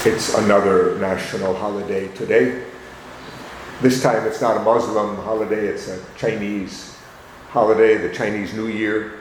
It's another national holiday today. This time it's not a Muslim holiday, it's a Chinese holiday, the Chinese New Year.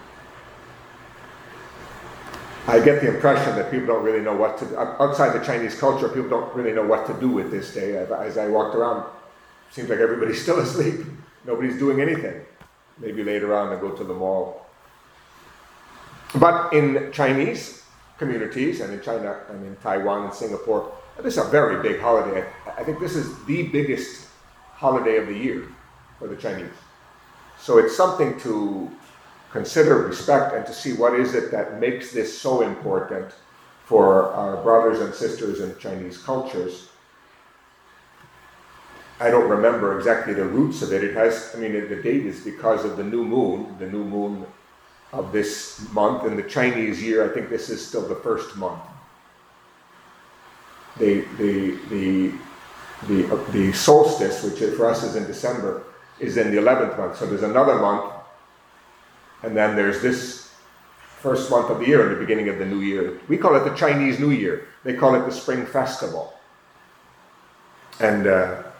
I get the impression that people don't really know what to, outside the Chinese culture, people don't really know what to do with this day. As I walked around, it seems like everybody's still asleep. Nobody's doing anything. Maybe later on they go to the mall. But in Chinese communities, and in China, and in Taiwan and Singapore, this is a very big holiday. I think this is the biggest holiday of the year for the Chinese. So it's something to consider, respect, and to see what is it that makes this so important for our brothers and sisters in Chinese cultures. I don't remember exactly the roots of it. The date is because of the new moon of this month. In the Chinese year, I think this is still the first month. The solstice, which for us is in December, is in the 11th month. So there's another month, and then there's this first month of the year and the beginning of the new year. We call it the Chinese New Year. They call it the Spring Festival. And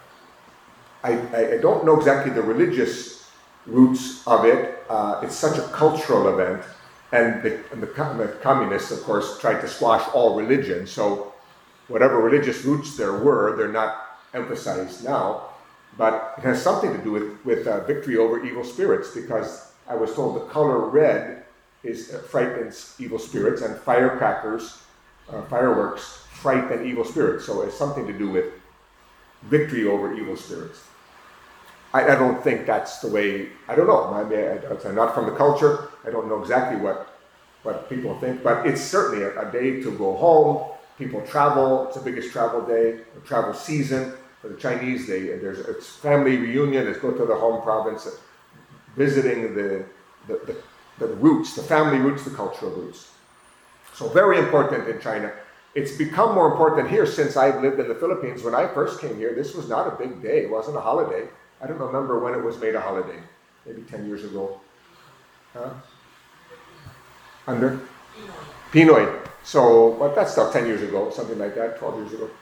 I don't know exactly the religious roots of it. It's such a cultural event, and the communists, of course, tried to squash all religion. So whatever religious roots there were, they're not emphasized now. But it has something to do with victory over evil spirits, because I was told the color red frightens evil spirits, and firecrackers, fireworks, frighten evil spirits. So it's something to do with victory over evil spirits. I don't think that's the way, I don't know. I'm not from the culture. I don't know exactly what people think, but it's certainly a day to go home. People travel. It's the biggest travel day, the travel season. For the Chinese, it's family reunion. It's go to the home province, visiting the roots, the family roots, the cultural roots. So very important in China. It's become more important here since I've lived in the Philippines. When I first came here, this was not a big day. It wasn't a holiday. I don't remember when it was made a holiday. Maybe 10 years ago. Huh? Under? Pinoy. So, but that's still 10 years ago, something like that, 12 years ago.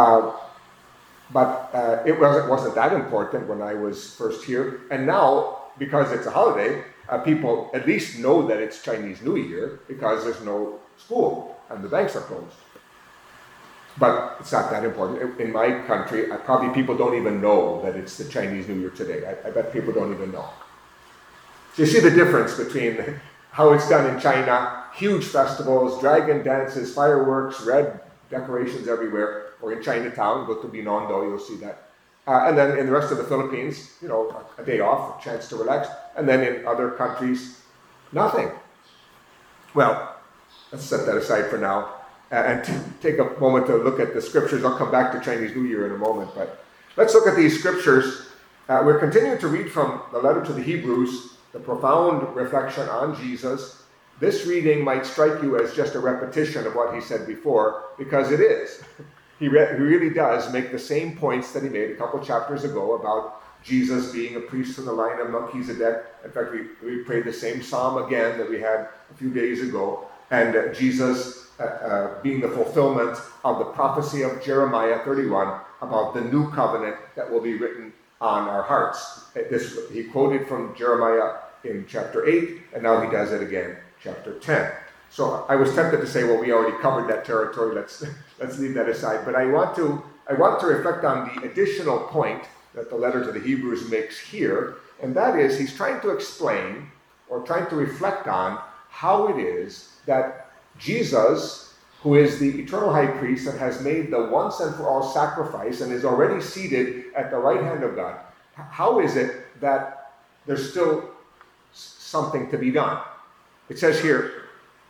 But it wasn't that important when I was first here. And now, because it's a holiday, people at least know that it's Chinese New Year because there's no school and the banks are closed. But it's not that important. In my country, probably people don't even know that it's the Chinese New Year today. I bet people don't even know. So you see the difference between how it's done in China, huge festivals, dragon dances, fireworks, red decorations everywhere, or in Chinatown, go to Binondo, you'll see that. And then in the rest of the Philippines, a day off, a chance to relax. And then in other countries, nothing. Well, let's set that aside for now. And take a moment to look at the scriptures. I'll come back to Chinese New Year in a moment, but let's look at these scriptures. We're continuing to read from the letter to the Hebrews, the profound reflection on Jesus. This reading might strike you as just a repetition of what he said before, because it is. He really does make the same points that he made a couple chapters ago about Jesus being a priest from the line of Melchizedek. In fact, we prayed the same psalm again that we had a few days ago, and Jesus being the fulfillment of the prophecy of Jeremiah 31 about the new covenant that will be written on our hearts. He quoted from Jeremiah in chapter 8, and now he does it again, chapter 10. So I was tempted to say, well, we already covered that territory. Let's leave that aside. But I want to reflect on the additional point that the letter to the Hebrews makes here, and that is he's trying to explain or trying to reflect on how it is that Jesus, who is the eternal high priest and has made the once and for all sacrifice and is already seated at the right hand of God, how is it that there's still something to be done? It says here,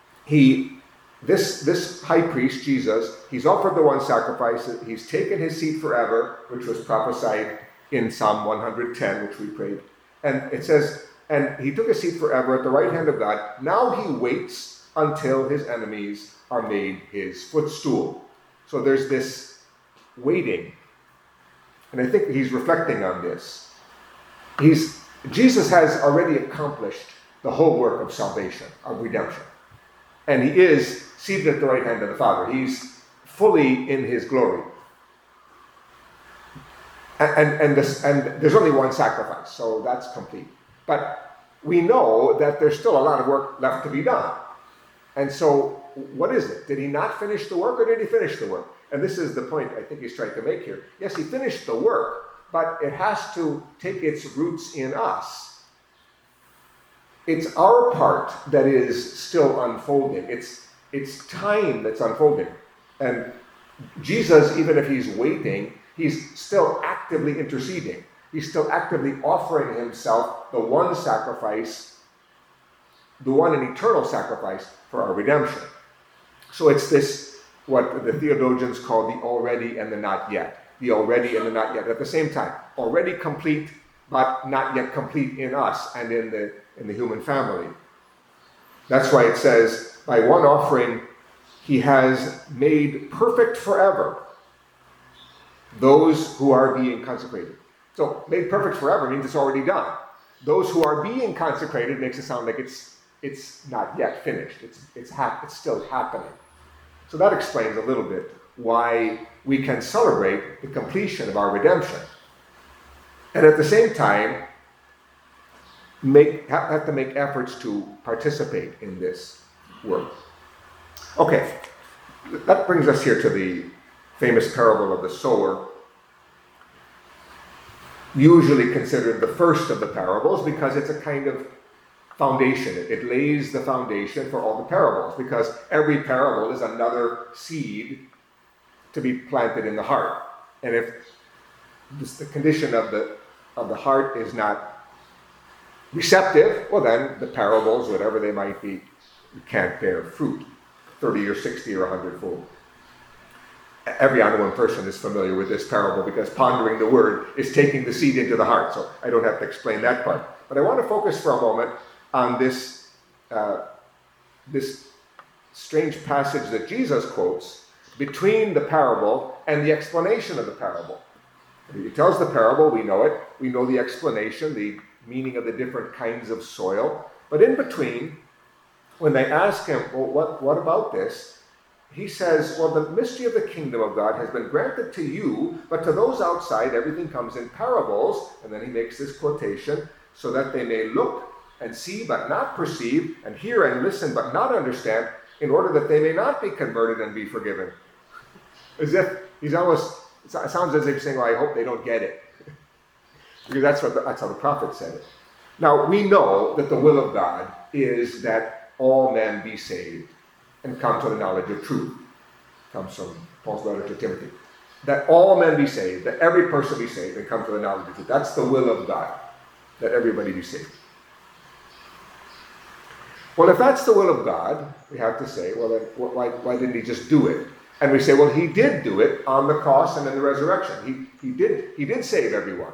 this high priest, Jesus, he's offered the one sacrifice, he's taken his seat forever, which was prophesied in Psalm 110, which we prayed. And it says, and he took a seat forever at the right hand of God. Now he waits until his enemies are made his footstool. So there's this waiting. And I think he's reflecting on this. Jesus has already accomplished the whole work of salvation, of redemption. And he is seated at the right hand of the Father. He's fully in his glory. And there's only one sacrifice, so that's complete. But we know that there's still a lot of work left to be done. And so, what is it? Did he not finish the work, or did he finish the work? And this is the point I think he's trying to make here. Yes, he finished the work, but it has to take its roots in us. It's our part that is still unfolding. It's time that's unfolding. And Jesus, even if he's waiting, he's still actively interceding. He's still actively offering himself, the one sacrifice, the one and eternal sacrifice for our redemption. So it's this, what the theologians call the already and the not yet. The already and the not yet at the same time. Already complete, but not yet complete in us and in the human family. That's why it says, by one offering, he has made perfect forever those who are being consecrated. So, made perfect forever means it's already done. Those who are being consecrated makes it sound like it's not yet finished. It's still happening. So that explains a little bit why we can celebrate the completion of our redemption. And at the same time, have to make efforts to participate in this work. Okay, that brings us here to the famous parable of the sower, usually considered the first of the parables because it's a kind of foundation. It lays the foundation for all the parables, because every parable is another seed to be planted in the heart. And if the condition of the heart is not receptive, well then the parables, whatever they might be, can't bear fruit, 30 or 60 or 100-fold. Every Anawan person is familiar with this parable because pondering the word is taking the seed into the heart. So I don't have to explain that part. But I want to focus for a moment on this strange passage that Jesus quotes between the parable and the explanation of the parable. He tells the parable, we know it. We know the explanation, the meaning of the different kinds of soil. But in between, when they ask him, well, what about this? He says, well, the mystery of the kingdom of God has been granted to you, but to those outside, everything comes in parables. And then he makes this quotation, so that they may look and see but not perceive, and hear and listen but not understand, in order that they may not be converted and be forgiven. As if he's almost, it sounds as if he's saying, well, I hope they don't get it. Because that's how the prophet said it. Now, we know that the will of God is that all men be saved and come to the knowledge of truth. Comes from Paul's letter to Timothy. That all men be saved, that every person be saved and come to the knowledge of truth. That's the will of God, that everybody be saved. Well, if that's the will of God, we have to say, well, then why didn't he just do it? And we say, well, he did do it on the cross and in the resurrection. He did save everyone.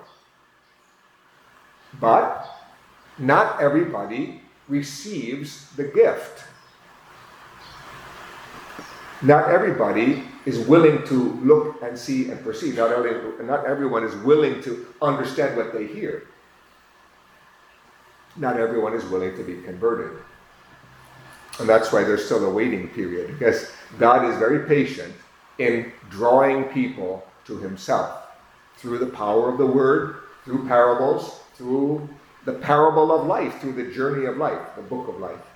But not everybody receives the gift. Not everybody is willing to look and see and perceive. Not everyone is willing to understand what they hear. Not everyone is willing to be converted. And that's why there's still a waiting period, because God is very patient in drawing people to himself through the power of the word, through parables, through the parable of life, through the journey of life, the book of life.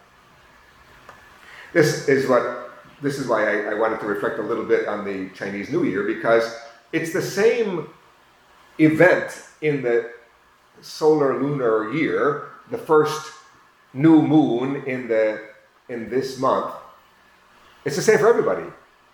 This is why I wanted to reflect a little bit on the Chinese New Year, because it's the same event in the solar lunar year, the first new moon in this month. It's the same for everybody.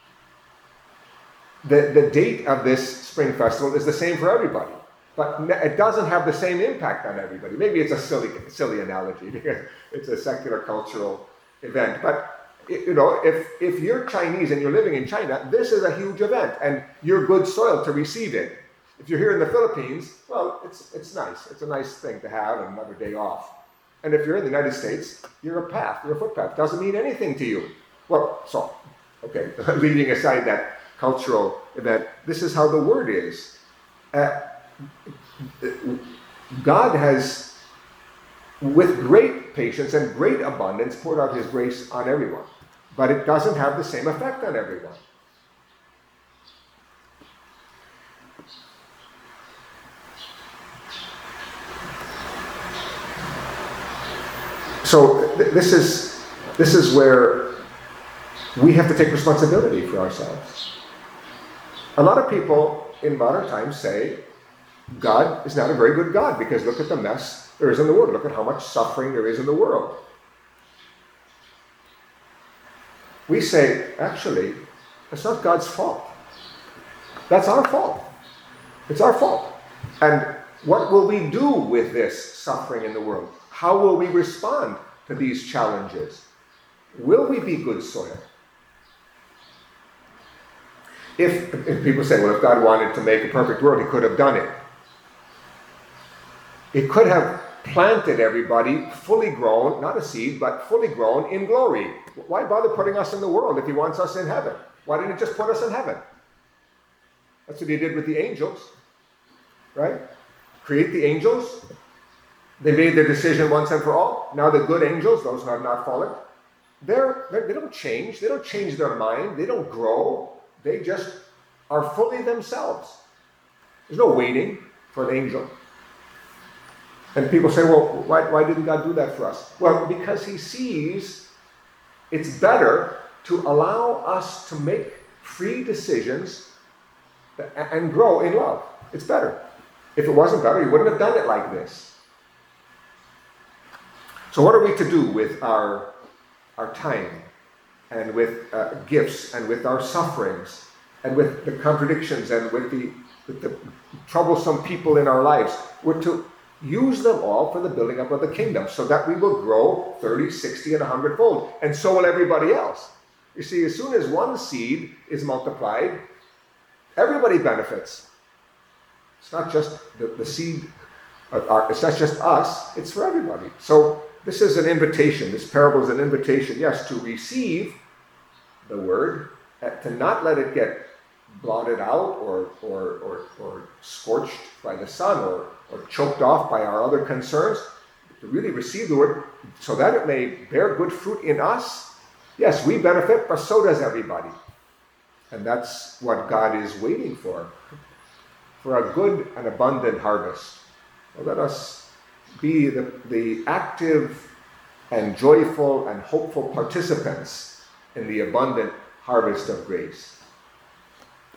The date of this spring festival is the same for everybody, but it doesn't have the same impact on everybody. Maybe it's a silly analogy because it's a secular cultural event, but if you're Chinese and you're living in China, this is a huge event, and you're good soil to receive it. If you're here in the Philippines, well, it's nice. It's a nice thing to have another day off. And if you're in the United States, you're a footpath. Doesn't mean anything to you. Well, so, okay, leaving aside that cultural event, this is how the word is. God has, with great patience and great abundance, poured out his grace on everyone. But it doesn't have the same effect on everyone. So this is where we have to take responsibility for ourselves. A lot of people in modern times say God is not a very good God because look at the mess there is in the world. Look at how much suffering there is in the world. We say, actually, it's not God's fault. That's our fault. It's our fault. And what will we do with this suffering in the world? How will we respond to these challenges? Will we be good soil? If people say, well, if God wanted to make a perfect world, he could have done it. He could have planted everybody fully grown, not a seed, but fully grown in glory. Why bother putting us in the world if he wants us in heaven? Why didn't he just put us in heaven? That's what he did with the angels, right? Create the angels. They made their decision once and for all. Now the good angels, those who have not fallen, they don't change. They don't change their mind. They don't grow. They just are fully themselves. There's no waiting for the angel. And people say, well, why didn't God do that for us? Well, because he sees it's better to allow us to make free decisions and grow in love. It's better. If it wasn't better, he wouldn't have done it like this. So what are we to do with our time and with gifts and with our sufferings and with the contradictions and with the troublesome people in our lives? We're to use them all for the building up of the kingdom so that we will grow 30, 60, and 100-fold. And so will everybody else. You see, as soon as one seed is multiplied, everybody benefits. It's not just the seed, it's not just us, it's for everybody. So this is an invitation. This parable is an invitation, yes, to receive the word, to not let it get blotted out or scorched by the sun or choked off by our other concerns, to really receive the word so that it may bear good fruit in us. Yes, we benefit, but so does everybody. And that's what God is waiting for a good and abundant harvest. So let us be the active and joyful and hopeful participants in the abundant harvest of grace.